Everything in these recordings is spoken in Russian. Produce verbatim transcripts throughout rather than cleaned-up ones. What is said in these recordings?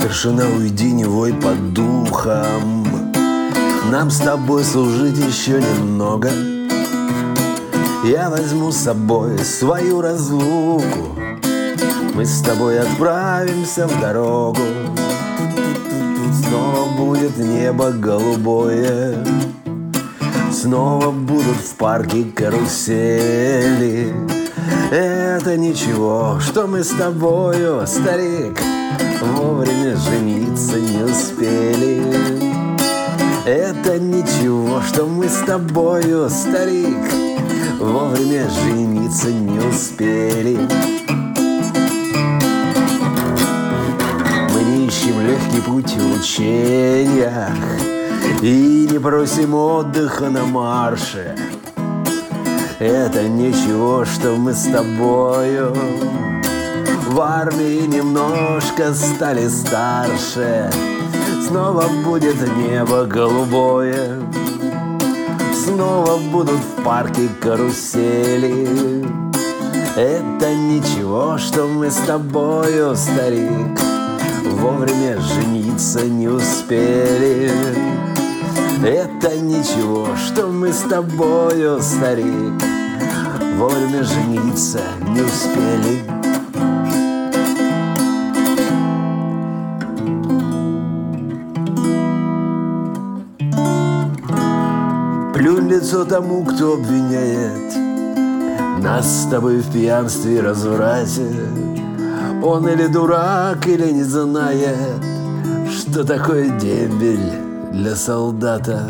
Старшина, уйди, не вой под духом. Нам с тобой служить еще немного. Я возьму с собой свою разлуку. Мы с тобой отправимся в дорогу. Снова будет небо голубое. Снова будут в парке карусели. Это ничего, что мы с тобою, старик, вовремя жениться не успели. Это ничего, что мы с тобою, старик, вовремя жениться не успели. Мы не ищем легкий путь в учениях и не просим отдыха на марше. Это ничего, что мы с тобою в армии немножко стали старше. Снова будет небо голубое. Снова будут в парке карусели. Это ничего, что мы с тобою, старик, вовремя жениться не успели. Это ничего, что мы с тобою, старик, вовремя жениться не успели. Плюнь в лицо тому, кто обвиняет нас с тобой в пьянстве и разврате. Он или дурак, или не знает, что такое дембель для солдата.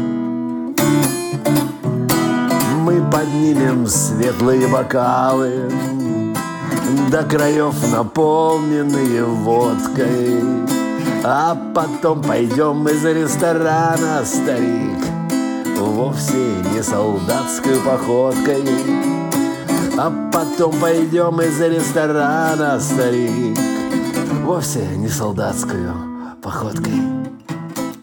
Мы поднимем светлые бокалы, до краев наполненные водкой, а потом пойдем из ресторана, старик, вовсе не солдатской походкой. А потом пойдем из ресторана, старик, вовсе не солдатской походкой.